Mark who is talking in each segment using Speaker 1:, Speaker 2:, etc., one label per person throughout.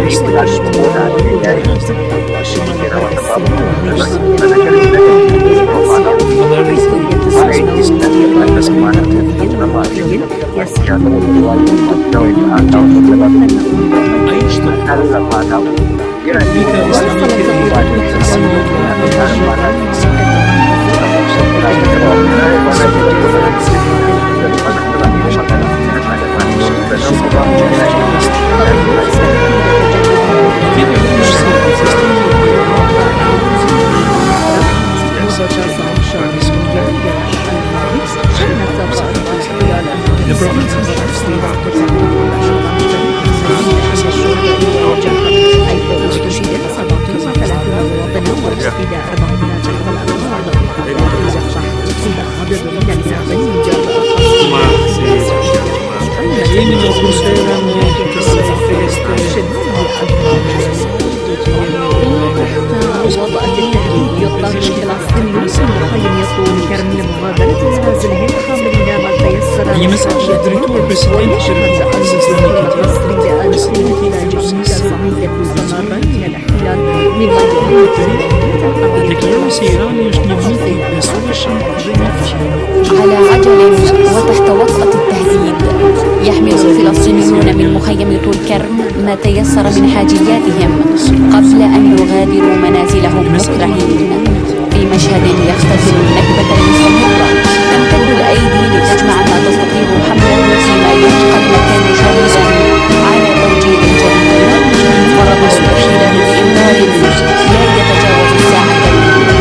Speaker 1: على عجل وتحت وطأة التهديد يحمل الفلسطينيون من مخيم طول كرم ما تيسر من حاجياتهم قبل أن يغادروا منازلهم مكرهين في مشهد يختزل النكبة المستمرة. تمتد الأيدي لتجمع ما تستطيع حمله فيما يبقى المكان شهيدا على توجيه جديد فرض الأخيرة بإنذار لا يتجاوز الساعتين.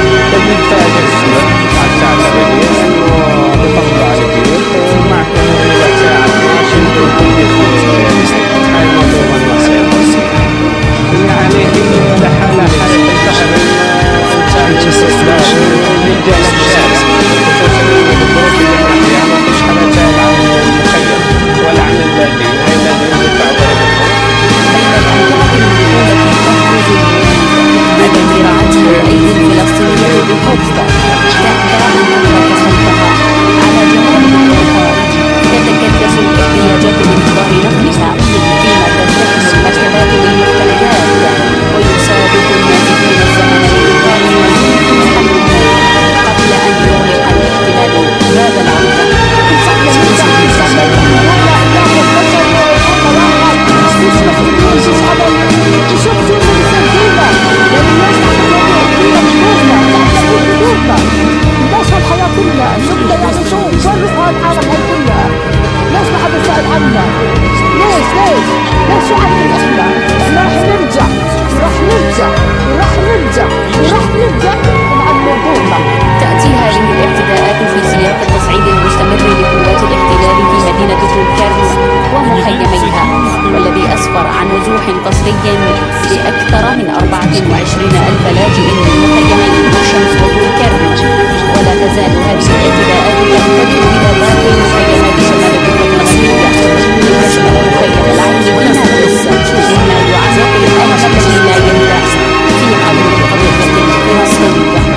Speaker 1: تأتي هذه الاعتداءات في سياق التصعيد المستمر لقوات الاحتلال في مدينة طول كرم ومخيميها، والذي أسفر عن نزوح قسري لأكثر من 24,000 لاجئ من مخيمي الشمس وطول كرم. ولا تزال هذه الاعتداءات تمتد إلى باقي مخيمات شمال القرى الغربية وتشمل مخيم العين ونابلس مما يعلق بالأمل الذي لا ينتهي في حضور قضية فلسطينية.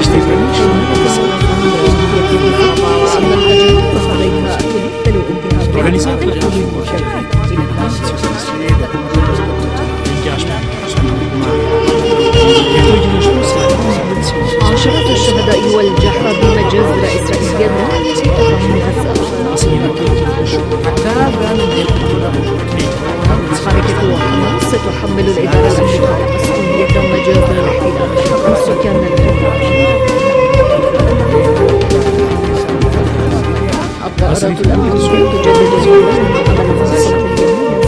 Speaker 2: عشرات الشهداء والجرحى بمجازر إسرائيلية التي تقع حركة حماس تحمل الإدارة الأمريكية مسؤولية مجازر الاحتلال عن سكان الطائرات الأمريكية تجدد الهجوم على المنصة اليمنية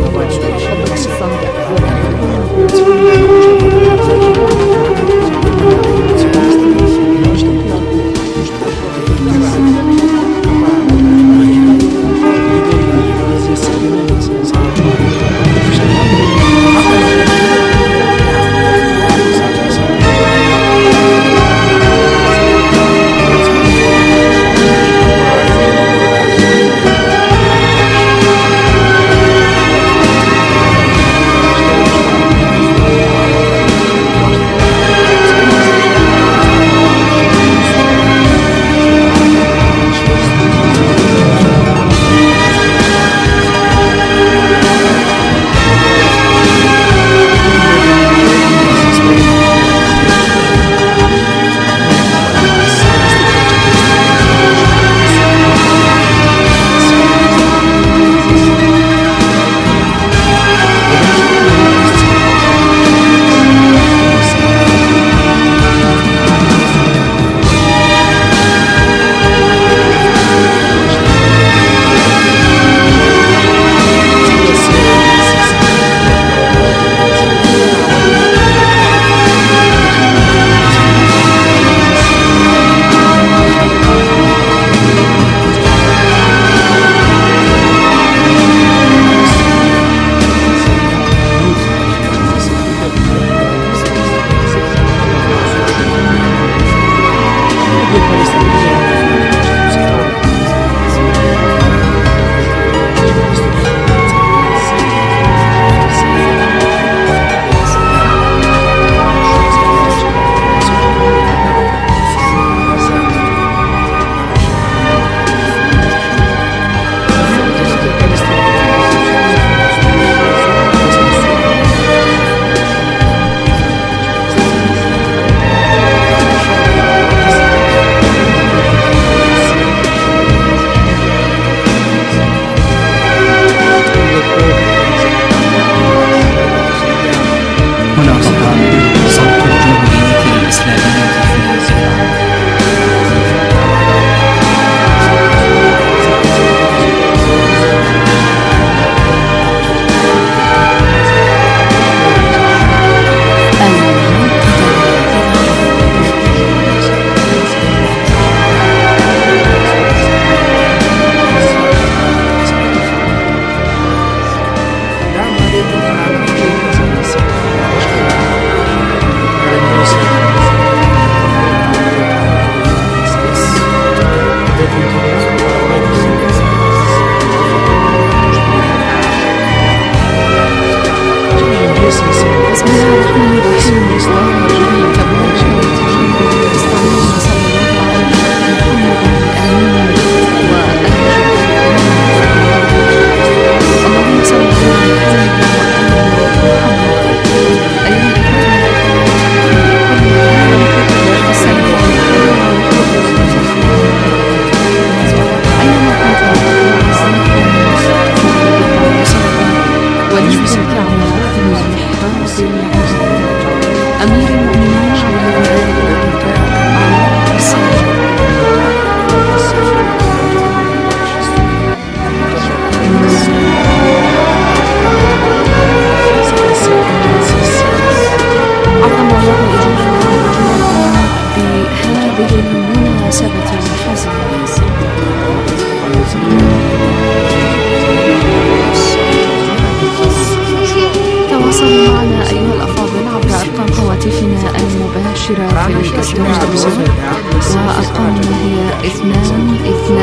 Speaker 2: وأرقامنا هي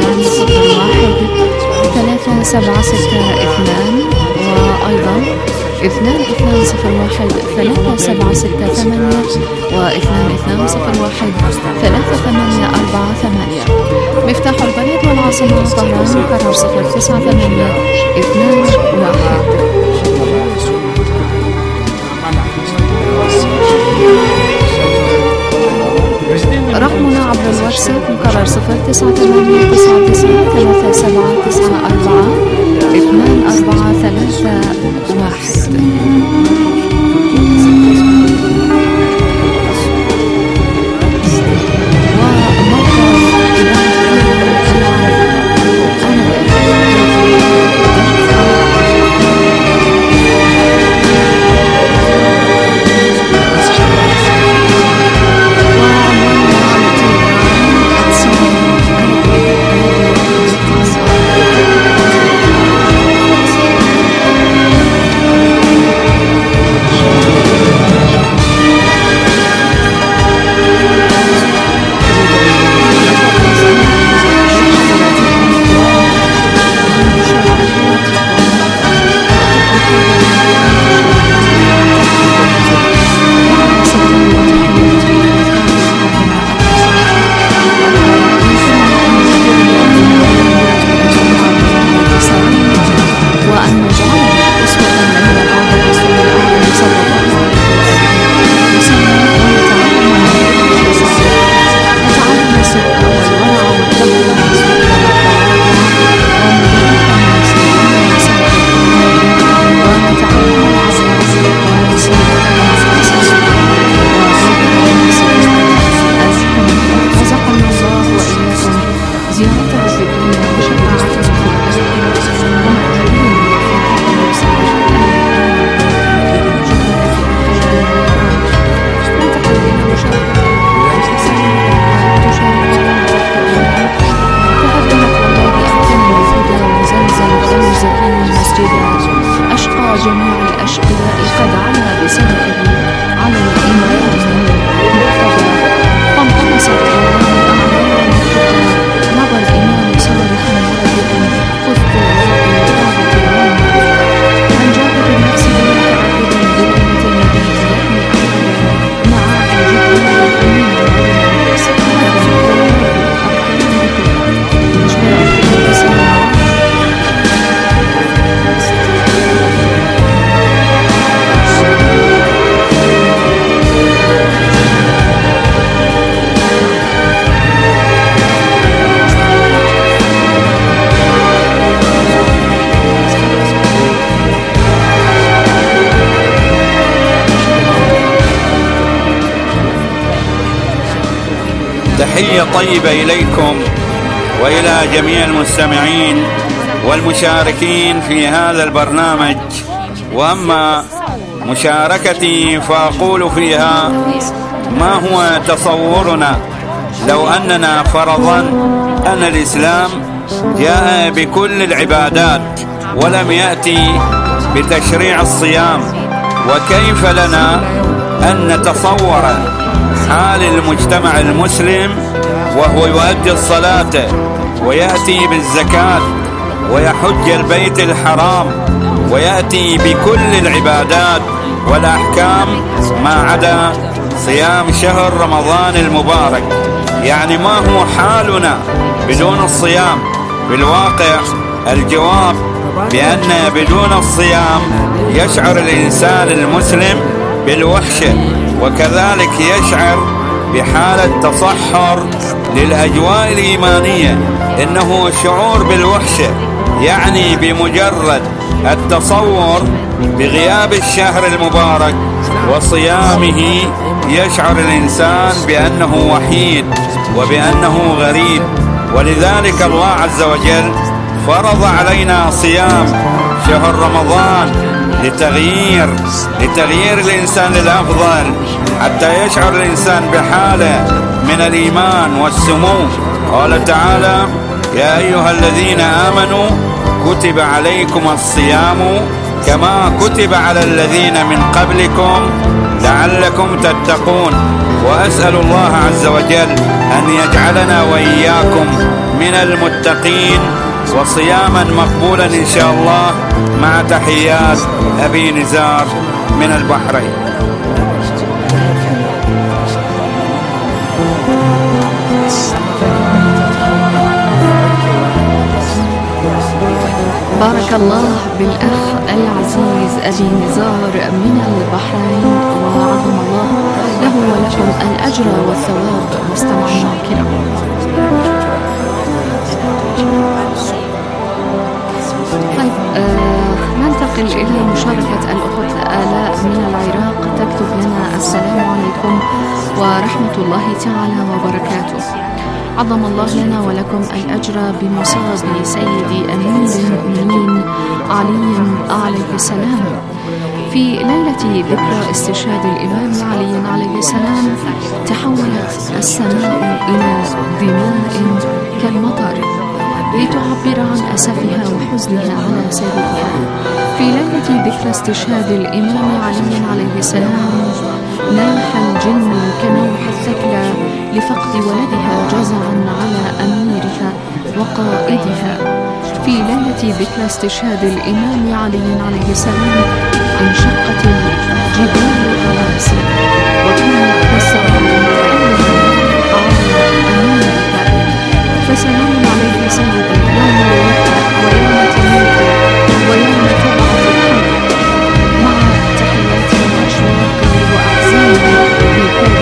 Speaker 2: 2-2-0-1-3-7-6-2 وأيضا 2201 3768 و2201 3848. مفتاح البلد والعاصمة طهران مكرر 09821. رقمنا عبر الواتساب مكرر
Speaker 3: 8. تحية طيبة إليكم وإلى جميع المستمعين والمشاركين في هذا البرنامج. وأما مشاركتي فأقول فيها: ما هو تصورنا لو أننا فرضا أن الإسلام جاء بكل العبادات ولم يأتي بتشريع الصيام؟ وكيف لنا أن نتصور حال المجتمع المسلم وهو يؤدي الصلاة ويأتي بالزكاة ويحج البيت الحرام ويأتي بكل العبادات والأحكام ما عدا صيام شهر رمضان المبارك؟ يعني ما هو حالنا بدون الصيام؟ بالواقع الجواب بأن بدون الصيام يشعر الإنسان المسلم بالوحشة، وكذلك يشعر بحالة تصحر للأجواء الإيمانية. إنه شعور بالوحشة، يعني بمجرد التصور بغياب الشهر المبارك وصيامه يشعر الإنسان بأنه وحيد وبأنه غريب. ولذلك الله عز وجل فرض علينا صيام شهر رمضان لتغيير الإنسان للأفضل، حتى يشعر الإنسان بحالة من الإيمان والسمو. قال تعالى: يا أيها الذين آمنوا كتب عليكم الصيام كما كتب على الذين من قبلكم لعلكم تتقون. وأسأل الله عز وجل أن يجعلنا وإياكم من المتقين وصياما مقبولا إن شاء الله، مع تحيات أبي نزار من البحرين.
Speaker 2: بارك الله بالأخ العزيز أبي نزار من البحرين، وعظم الله له ولكم الأجر والثواب مستمعينا الكرام. طيب ننتقل إلى مشاركة الأخت آلاء من العراق، تكتب لنا: السلام عليكم ورحمة الله تعالى وبركاته. عظم الله لنا ولكم الأجر بمصاب سيدي أمير المؤمنين علي عليه السلام. في ليلة ذكرى استشهاد الإمام علي عليه السلام تحولت السماء إلى دماء كالمطر لتعبر عن أسفها وحزنها على سيدها. في ليلة ذكرى استشهاد الإمام علي عليه السلام ناح الجن كنوح الثكلى لفقد ولدها جزعا على أميرها وقائدها. في ليلة ذكرى استشهاد الإمام علي عليه السلام انشقت الجبال رواسي وكانت تسعى على أميرها. فسلام عليك سيدي يوم الوفاة ويوم تموت ويوم تبعث الحق، مع تحياتي وأشواقي وأحزاني بكل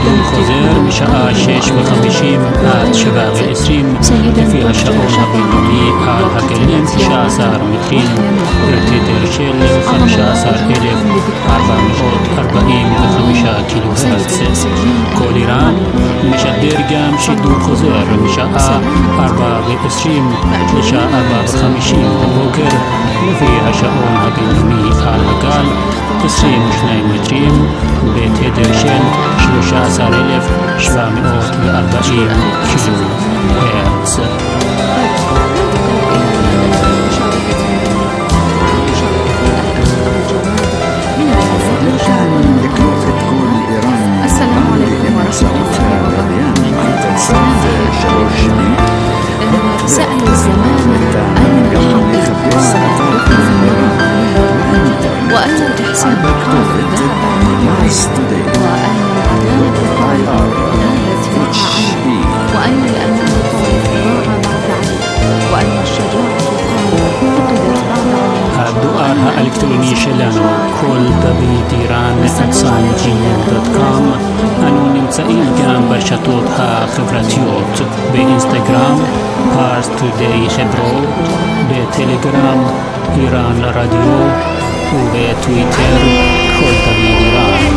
Speaker 4: שידור חוזר משעה 6:50 עד 7:20 לפי השעון הבינלאומי על הגלים 19 מטרים בתדר של 15,445 קילו הרץ. כל איראן משדר גם שידור חוזר משעה 4:20 לשעה 4:50 בבוקר לפי השעון הבינלאומי על הגל 22 מטרים בתדר של 13,740 קילו הרץ.
Speaker 2: السلام عليكم ورحمة الله وبركاته. سأل الزمان أين الحق وأين الإحسان قال ذهب وأين العدالة قال نالت معها وأين الأمانة ضاع بعد علي وأين الشجاعة قال فقدت بعد علي.
Speaker 4: الدؤر الإلكتروني שלנו כל דוד איראן @gmail.com. אנו נמצאים גם ברשתות החברתיות באינסטגרם פארס טודיי חברו, בטלגרם איראן רדיו ובטוויטר כל דוד איראן.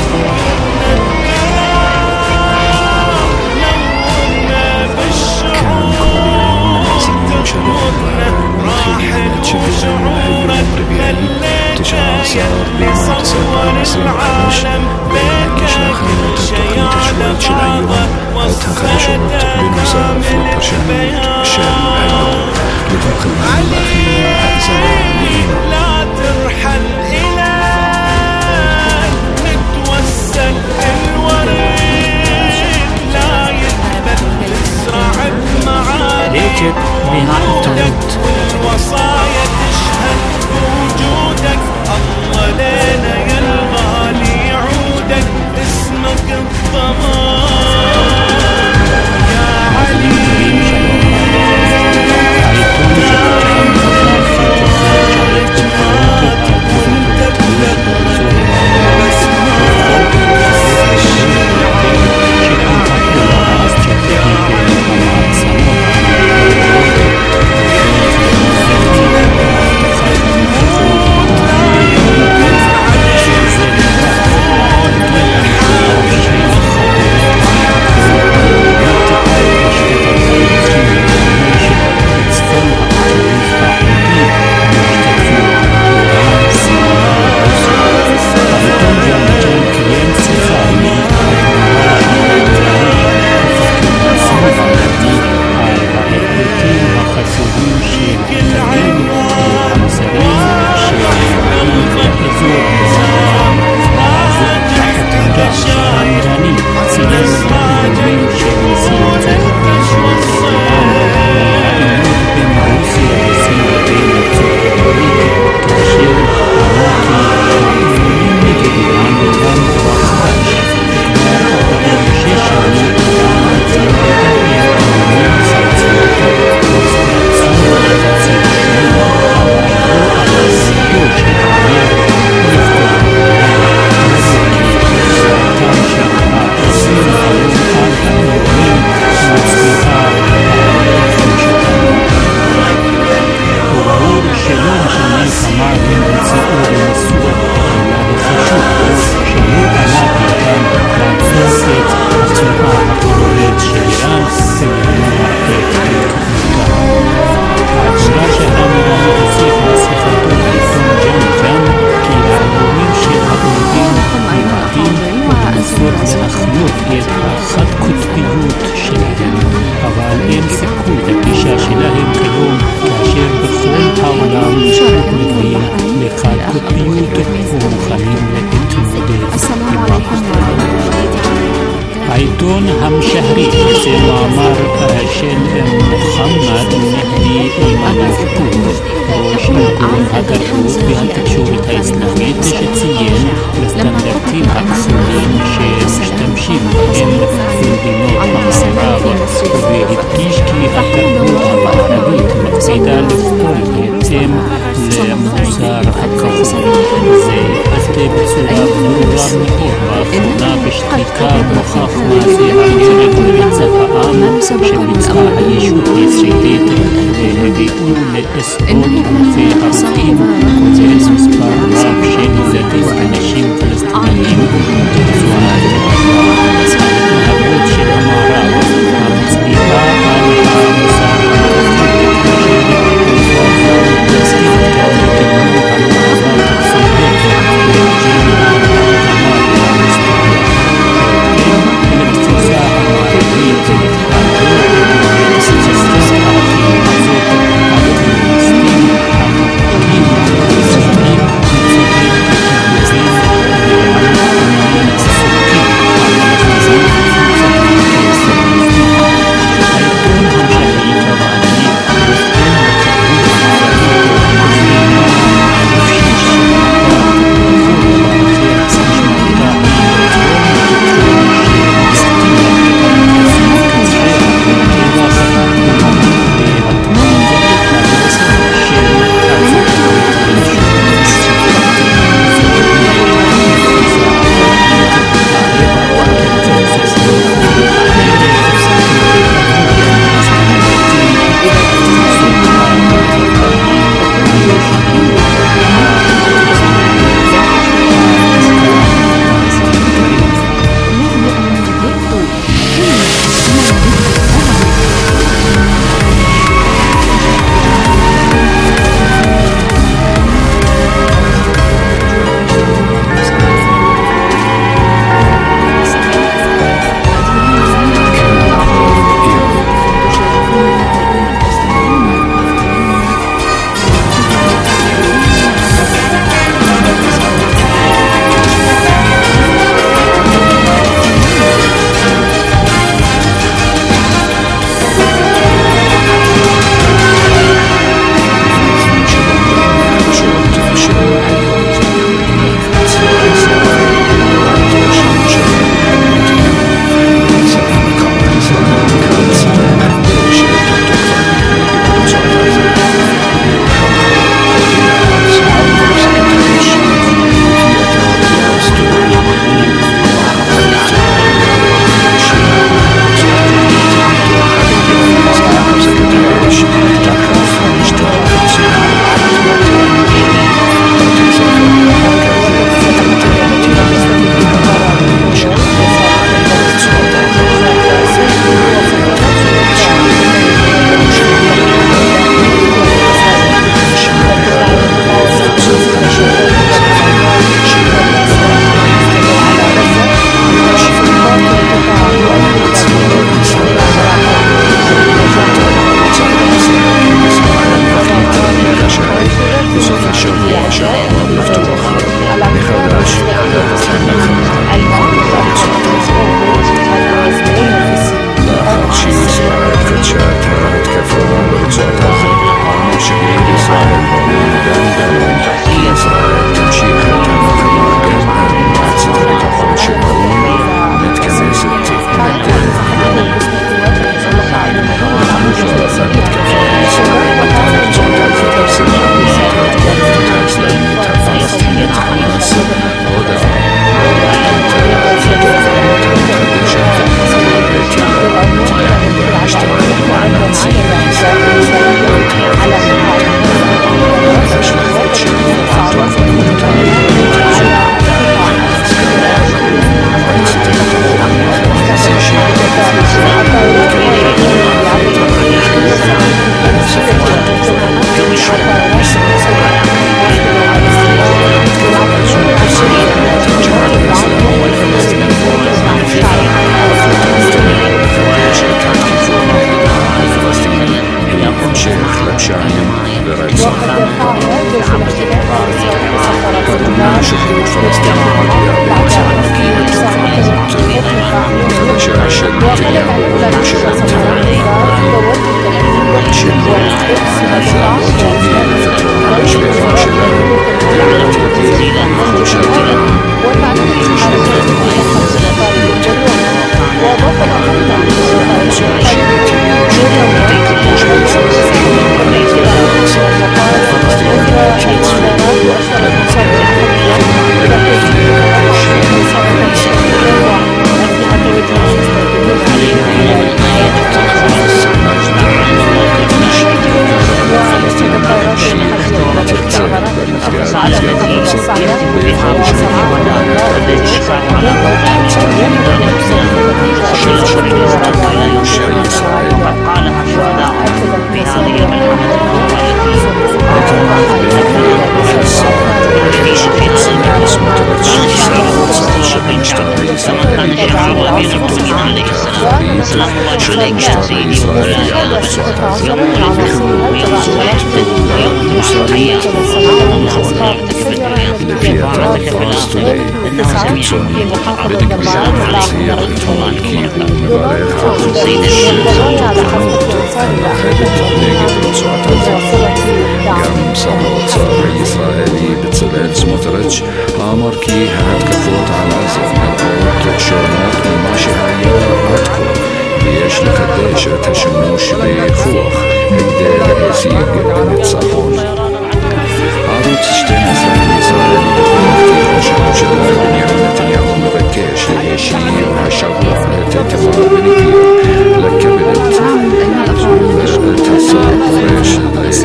Speaker 5: خلال شهر الربيعي 19 بمارس 2015 كشنا خلال تقنية تشويد شلعيوة أو تخرجات بنظام في برشامات الشام العيوة لتوقع الأخير أعزائي لا ترحل إلى نتوسل الوريد لا يتبدل اسرع بمعانيك وجودك والوصايا تشهد بوجودك. الله لنا يا الغالي يعودك اسمك الضمان يا علي.
Speaker 4: העיתון המשהרי זה מאמר של מוחמד מהדי אל-מנפור, ראש ארגון התרבות והתקשורת האסלאמית, שציין בסטנדרטים הפסולים שמשתמשים בהם במדינות המערב, והדגיש כי התרבות המערבית מקפידה לפעול בהתאם למוסר הכפול. זה התבטא בצורה ברורה מאוד לאחרונה בשתיקה נוכח
Speaker 2: سبقني الأولين إنه في حرفين وجيسوس بارك شيء الذي وأناشيم فلسطينيين وهبوت شيء أمارات
Speaker 6: شرق شطر إسرائيل גם שר האוצר הישראלי בצלאל סמוטריץ' אמר כי ההתקפות על עזה נראות שונות ממה שהיה עד כה ויש לחדש את השימוש בכוח כדי להשיג ניצחון. ערוץ 12 בישראל דיווח כי ראש הממשלה בנימין נתניהו מבקש להשאיר השבוע את איתמר בן גביר לקבינט ואת השר פורש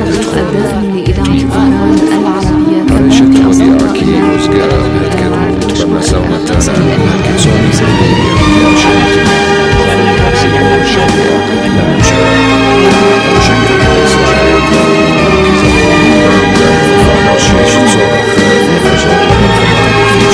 Speaker 6: הרשת הודיעה כי הושגה התקדמות במשא ומתן הקיצוני בידיעה שנתניהו סיום שבוע לממשלה ושגריר ישראל שיש צורך לחזור למלחמה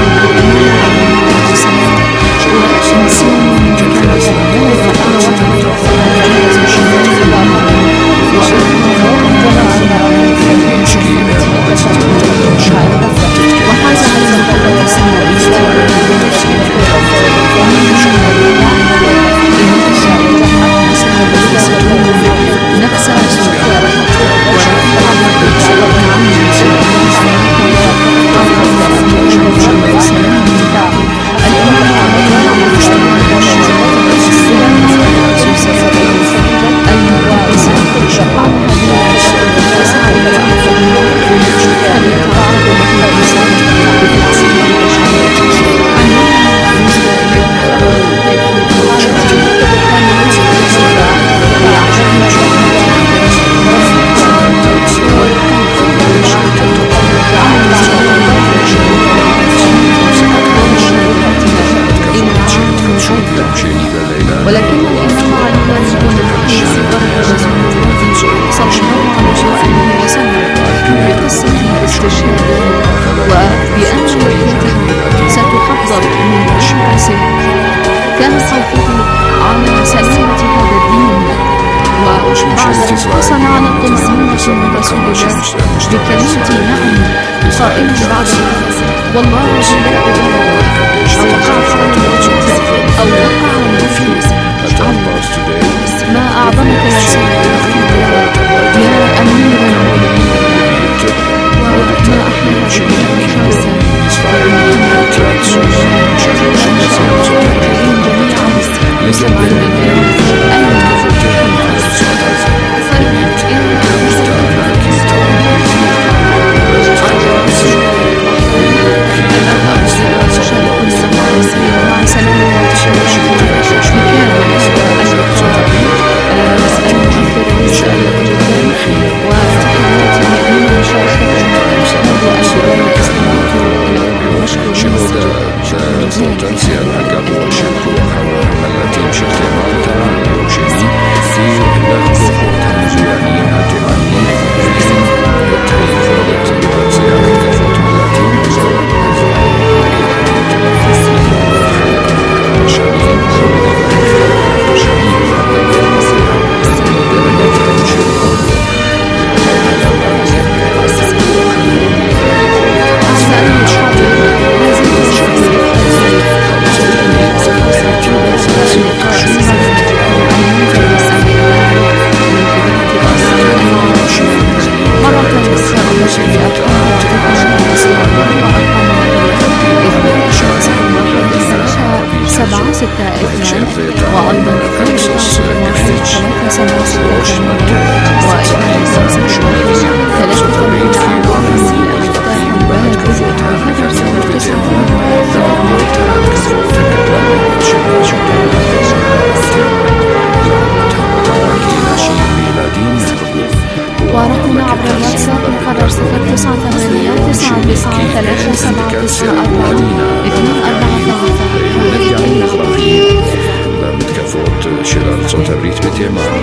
Speaker 6: של ארצות הברית בתימן,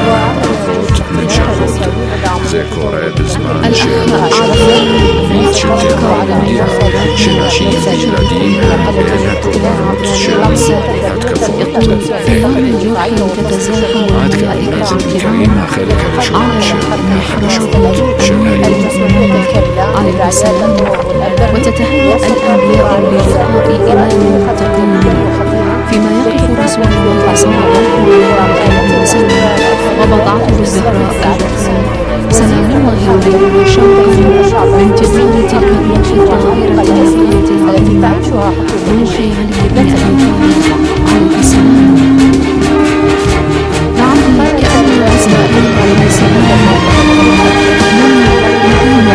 Speaker 6: ההתקפות נמשכות. זה קורה בזמן שהממשלה
Speaker 2: في يوم الجرح تتزاحم الملائكة الكرام على محراب عليه السلام، وتتهيأ الأنبياء للقاء إمام تقيم، فيما يقف رسول الله صلى الله عليه وسلم وبضعته الزهراء سلام الله عليه شوقا بانتظار تلك الروح الطاهرة النقية العظيمة، روح علي بن أبي طالب عليه السلام. لعلي كأن إسماعيل عليه السلام لم يكون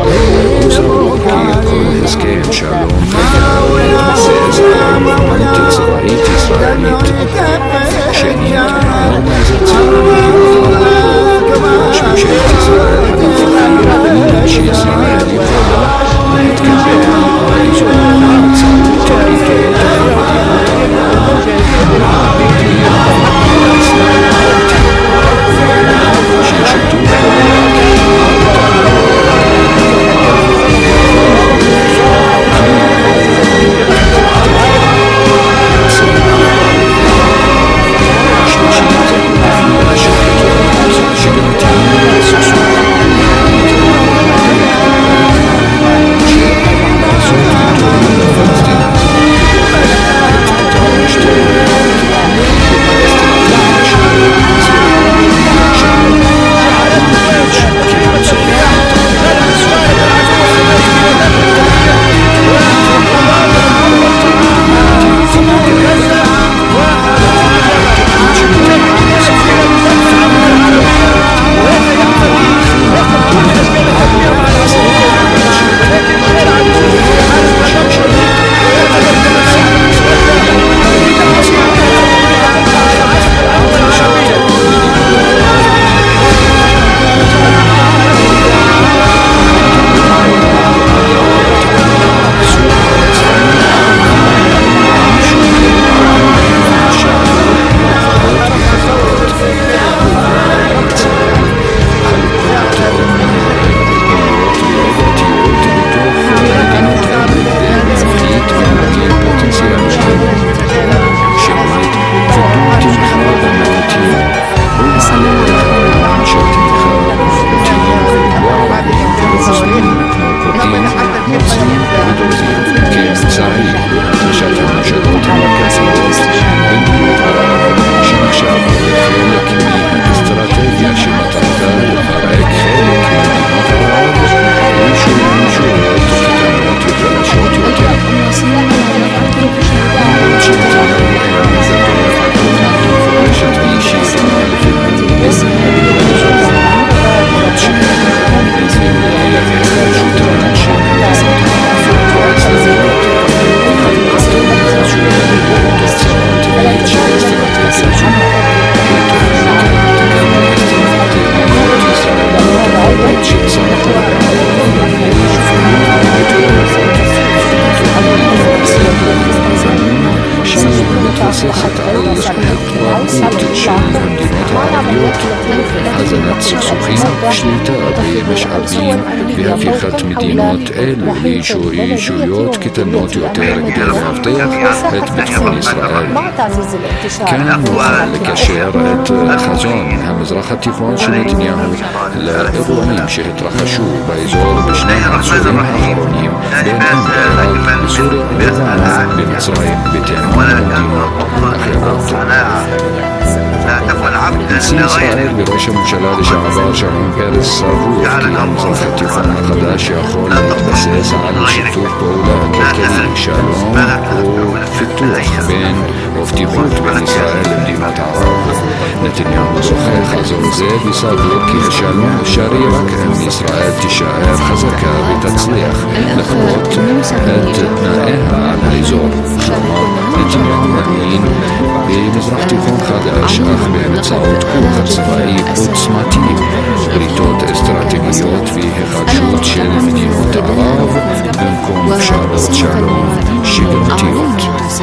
Speaker 6: Shalom, شعيت شهيد وما زلت مش مشاهد إسرائيل حديث شي إسرائيلي בהפיכת מדינות אלו לישויות קטנות יותר כדי להבטיח את ביטחון ישראל. כאן נוכל לקשר את חזון המזרח התיכון של נתניהו לאירועים שהתרחשו באזור בשני העשורים האחרונים בין עיראק, בסוריה ולבנון, במצרים, בתימן ומדינות אחרות. נשיא ישראל וראש הממשלה לשעבר שמעון פרס סברו כי המזרח התיכון החדש יכול להתבסס על שיתוף פעולה כלכלי, שלום ופיתוח ופתיחות בין ישראל למדינות ערב. נתניהו זוכה חזון זה וסבור כי השלום אפשרי רק אם ישראל תישאר חזקה ותצליח לכפות את תנאיה על האזור. כלומר, נתניהו מאמין במזרח תיכון חדש אך באמצעות כוח צבאי עוצמתי, בריתות אסטרטגיות והיחדשות של מדינות ערב במקום פשרות שלום שגרתיות.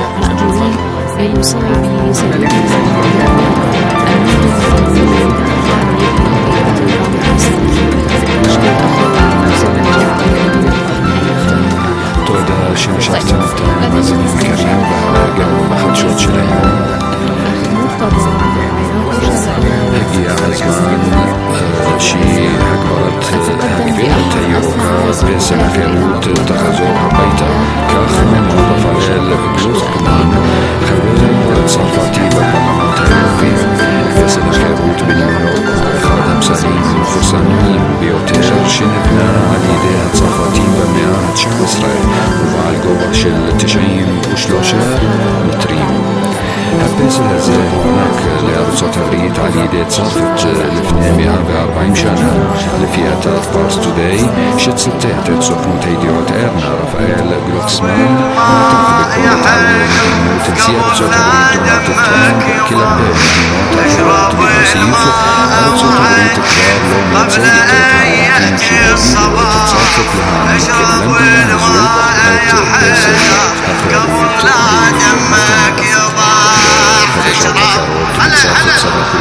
Speaker 6: תודה שמשתפתם אותנו מאזינים יקרים וגם בחדשות שלנו. הגיע הזמן שהגברת הגברת הירוקה וסנקרות תחזור הביתה. כך נאמר רפאל גלוזמן, חבר צרפתי בפרלמנט האירופי. וסנקרות בניו יורק, אחד המסרים המפורסמים ביותר שנבנה על ידי הצרפתים במאה ה-19 ובעל גובה של 93 מטרים. הפסל הזה הוענק לארצות הברית על ידי צרפת לפני 140 שנה, לפי אתר פארס טודיי שציטט את סוכנות הידיעות ארנה. רפאל גלוקסמן מתח ביקורת על מדיניות נשיא ארצות הברית דונלד كلا بين اشرب الماء وعد قبل أن يأتي الصباح اشرب الماء يا حيدر قبل لا دمك يضاح اشرب هلا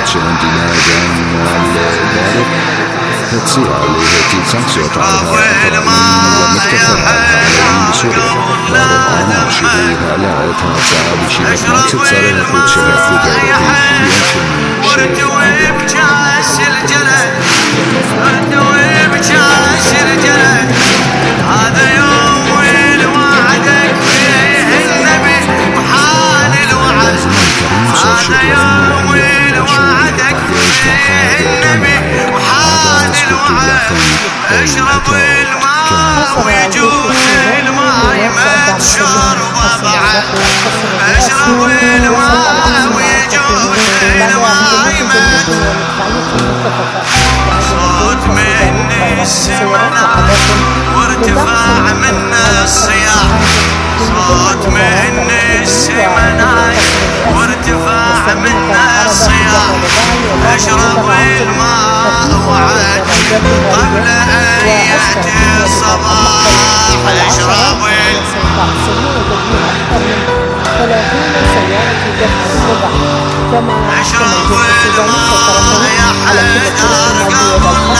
Speaker 6: اشرب الماء يا حيدر قبل لا دمك اشرب الماء يا حيدر وارتوي بكاس الجلد وارتوي بكاس الجلد هذا يوم الوعدك فيه النبي محال الوعد هذا يوم الوعدك فيه النبي محال الوعد اشرب الماء ويجوز الماء ما تشرب بعد اشرب الماء ويجوز الماء ما صوت من السماء وارتفاع من الصياح صوت من السماء وارتفاع من الصياح اشرب الماء وعد قبل ان ياتي الصباح اشرب اشرب الماء يا حيدر قبل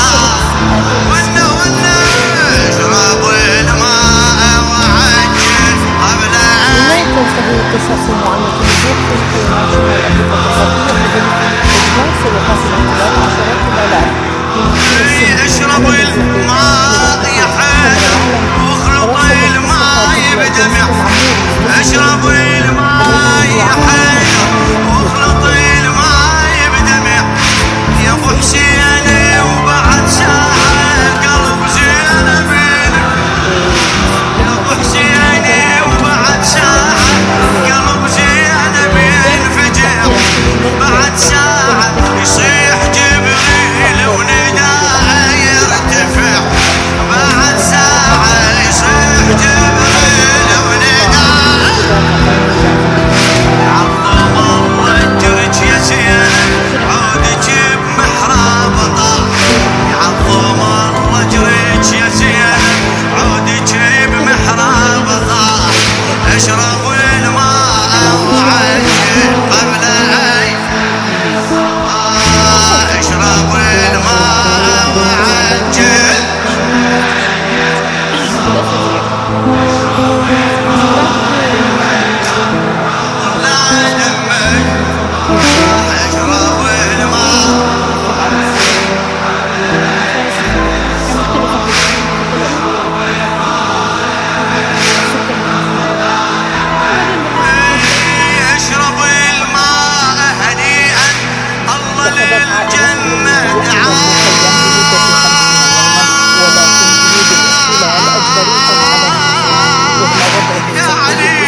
Speaker 6: ونا اشرب الماء وعجل قبل ان اشرب الماء يا حيدر واخلط الماء بدمع اشرب الماء يا حيدر واخلط الماء بدمع يا ابو حسين وبعد ساعة قلب زينب يا ابو حسين وبعد ساعة قلب زينب ينفجع بعد ساعة يصيح جبريل ونداء يرتفع بعد ساعة يصيح جبريل ونداء عظم الله اجرك يا زينب عودك بمحراب طاح عظم الله اجرك يا زينب عودك بمحراب طاح اشرب الماء وعجل قبل ان اشرب الماء وعجل لا دمك اشرب الماء اشرب الماء هنيئا الله للجنة دعاه يا علي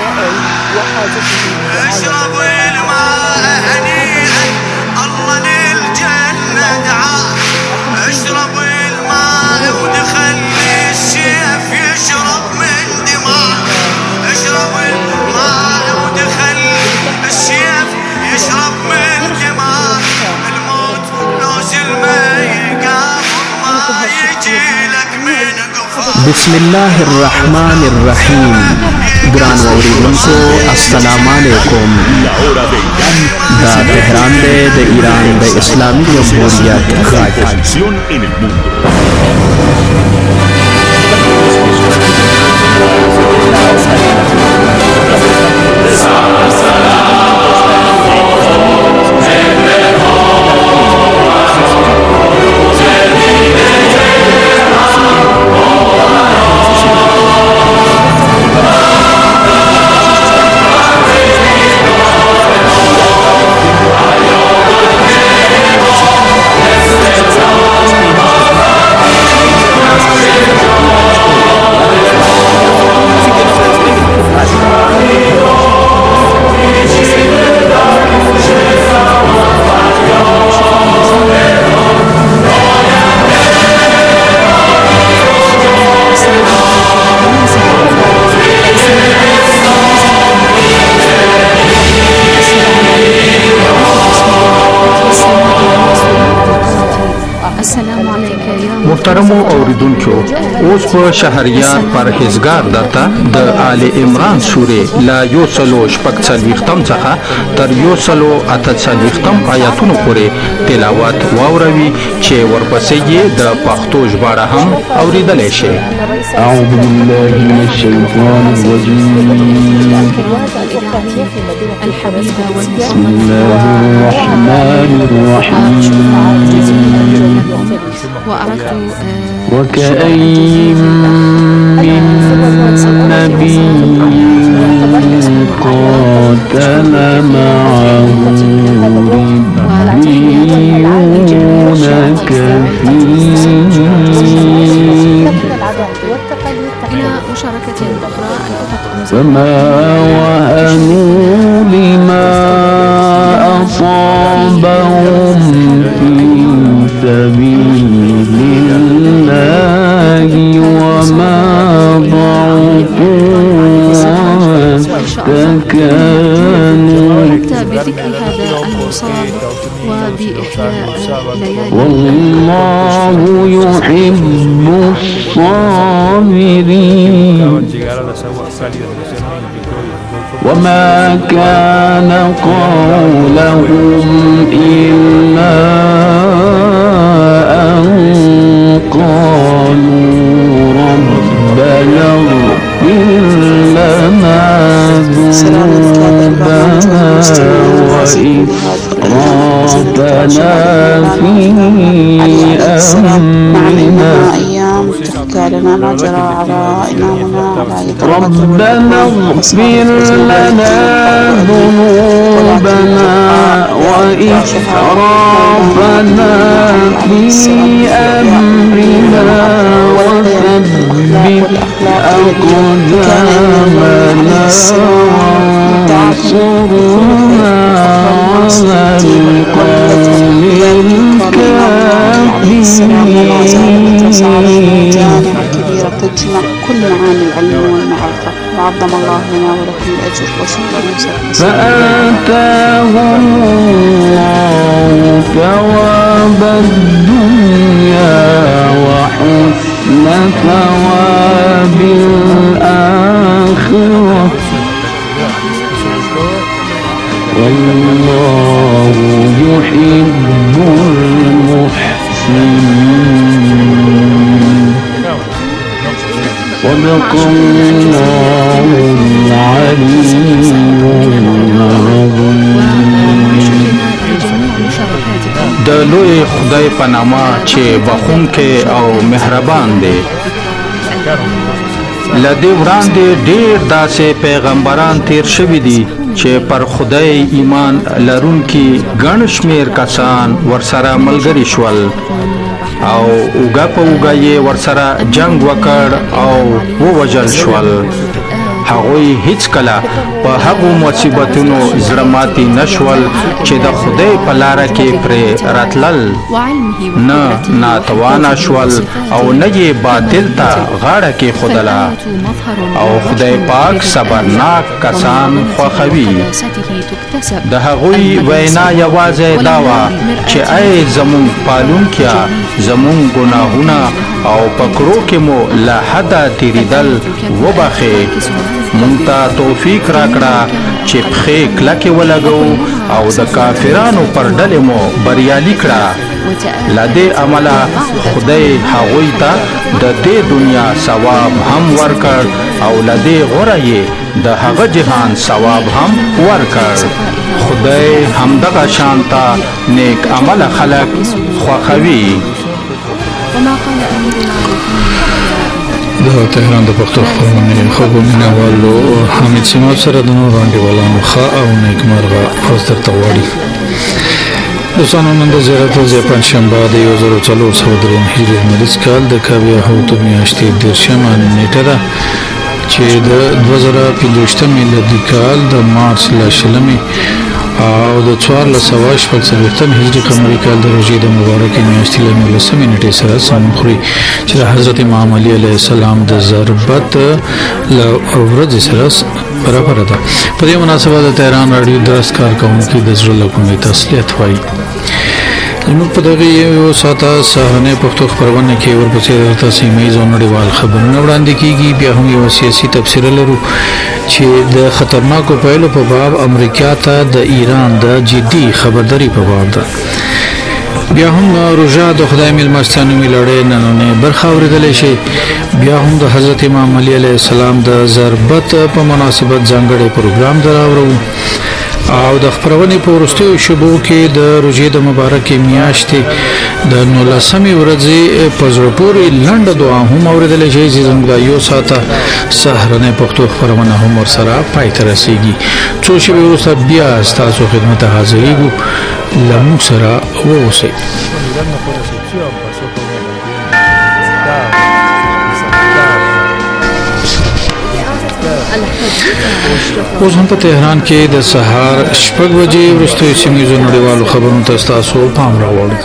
Speaker 6: اشرب الماء هنيئا الله للجنة دعاه اشرب الماء ودخل السيف يشرب من دماء اشرب الماء ودخل السيف يشرب من دماء الموت نازل ما يقاف ما يجي لك من قفا
Speaker 7: بسم الله الرحمن الرحيم. Gran Aurigunso, Assalamu alaikum. Da Teherán de Irán, de Islami Jamhuriyat
Speaker 8: Expansión en el mundo.
Speaker 7: اوریدونکو اوس په شهریار پرهیزګار درته د آل عمران سورې لا 140 څخه تر 148 آیاتونو پورې تلاوت واوروي چې ورپسې یې د پښتو ژباړه هم اوریدلای شي.
Speaker 9: اعوذ بالله من الشیطان الرجیم. بسم الله الرحمن الرحیم. وكأي من نبي قاتل معه ربيون كثير فما وهنوا لما أصابهم في سبيل الله وما ضعفوا واستكانوا
Speaker 2: بذكر هذا المصاب وبإحياء ليالي
Speaker 9: والله يحب الصابرين وما كان قولهم إلا أن قالوا ربنا اغفر لنا ذنوبنا وإسرافنا في أمرنا
Speaker 10: تحكى لنا ما جرى على إمامنا
Speaker 9: ربنا اغفر لنا ذنوبنا وإسرافنا في أمرنا وثبت أقدامنا وانصرنا على القوم الكافرين.
Speaker 10: تجمع كل معاني العلم والمعرفة وعظم الله لنا ولكم الأجر وشكرا
Speaker 9: فآتاهم الله ثواب الدنيا وحسن ثواب الآخرة والله يحب المحسنين. صدق الله العلي العظيم.
Speaker 7: د لوی خدای په نامه چې بخښونکی او مهربان دی. له دې وړاندې ډېر داسې پیغمبران تیر شوي دي چې پر خدای ایمان لرونکي ګڼ شمېر کسان ورسره ملګري شول او اوږه په اوږه یې ورسره جنگ وکړ او ووژل شول. هغوی هیڅ کله په هغو مصیبتونو زړه ماتي نشول چې د خدای په لاره کې پرې راتلل، نه ناتوانه شول او نه یې باطل ته غاړه کېښودله. او خدای پاک صبرناک کسان خوښوي. د هغوی وینا یوازې دا وه چې ای زمونږ پالونکیا، زمونږ ګناهونه او پکړو کې مو له حده تیریدل وبخې، مونږ ته توفیق راکړه چې پښې کلکې ولګو او د کافرانو پر ډلې مو بریالي کړه. له دې عمله خدای هغوی ته د دې دنیا ثواب هم ورکړ او له دې غوره یې د هغه جهان ثواب هم ورکړ. خدای همدغه شانته نیک عمل خلق خوښوي.
Speaker 6: د تهران د پښتو خبرونه خبرو مینوالو حمید سیماب سره د نور انډیوالانو ښه او نیکمرغه ورځ درته غواړي. دوستانو، نن د زیارت ورځ پنجشنبه د 1403 هجري لمریز کال د کابیا هوتو میاشتې 13 نیټه ده چې د 2015 میلادي کال د مارچ له 20 او د 1440 هجري قمري کال د روژې د مبارکې میاشتې له 19 نیټې سره سم خوري چې د حضرت امام علي علیه السلام د ضربت له ورځې سره برابر ده. په دې مناسبت د تهران رادیو درس کارکونکو د زړه له کومې تسلیت وایي.
Speaker 11: زموږ په دغه یو ساعته سهارنۍ پښتو خپرونه کې ورپسې درته سیمه ییز او نړیوال خبرونه وړاندې کیږي. بیا هم یو سیاسي تبصره لرو چې د خطرناکو پایلو په باب امریکا ته د ایران د جدي خبرداري په باب ده. بیا هم روژه د خدای میلمستیا نومي لړۍ نننۍ برخه اورېدلی شي. بیا هم د حضرت امام علی علیه السلام د ضربت په مناسبت ځانګړی پروګرام دراوړو او د خبرونې په وروستیو شیبو کې د روژې د مبارکې میاشتې د 19مې ورځې په زړه پورې لنډه دعا هم اورېدلی شي چې زموږ دا یو ساعته سهارنۍ پښتو خبرونه هم ورسره پای ته رسیږي. څو شېبې وروسته بیا ستاسو خدمت ته حاضرېږو. له موږ سره واوسئ. اوس هم په تهران کې د سهار 6 بجې وروستیو سیمه‌ییزو نړیوالو خبرونو ته ستاسو پام راوړو.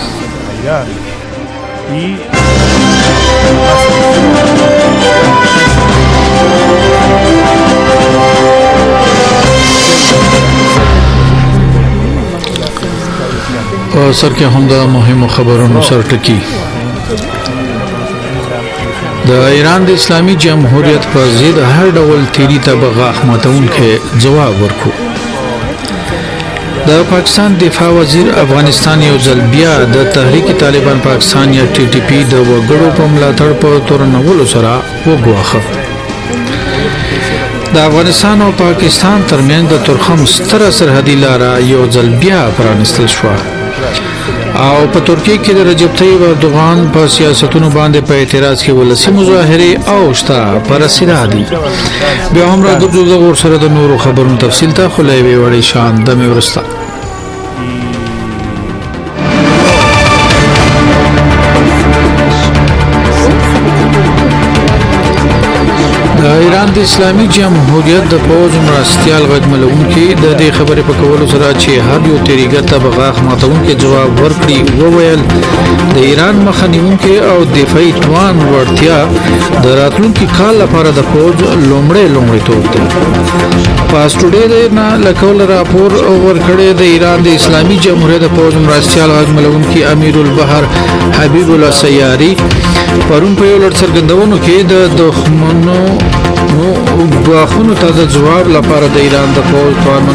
Speaker 11: په سر کې هم د مهمو خبرونو سرټکی. د ایران د اسلامي جمهوریت پر ضد هر ډول تیری ته بغاخ ماتونکي جواب ورکړ. د پاکستان دفاع وزیر افغانستان یو ځل بیا د تحریک طالبان پاکستان یا ټي ټي پی د وګړو په ملاتړ په تورنولو سره وګواخه. د افغانستان او پاکستان ترمنځ د تورخم ستره سرحدي لاره یو ځل بیا پرانستل شوه او په ترکیه کې د رجب طیب اردوغان په سیاستونو باندې په اعتراض کې ولسی مظاهره او شتا پر سیرادي. بیا هم راګرځو د ور سره د نورو خبرونو تفصیل ته خلای وړي شان د مورستا. د ایران د اسلامي جمهوریت د پوز مرستيال غږملونکي د دې خبرې په کولو سره چې هر یو تیریګر ته بغاخ ماتونکي جواب ورکړي وویل د ایران مخنیونکي او دفاعي توان ورتیا د راتلونکي کال لپاره د پوز لومړی توپ دی. پاسټوډي نه لکول راپور ورکړی د ایران د اسلامي جمهوریت د پوز مرستيال غږملونکي امیر البحر حبیب الله سیاری پرون په یو لړ څرګندونو کې د دښمنو غواخونو ته د جواب لپاره د ایران د پوز توان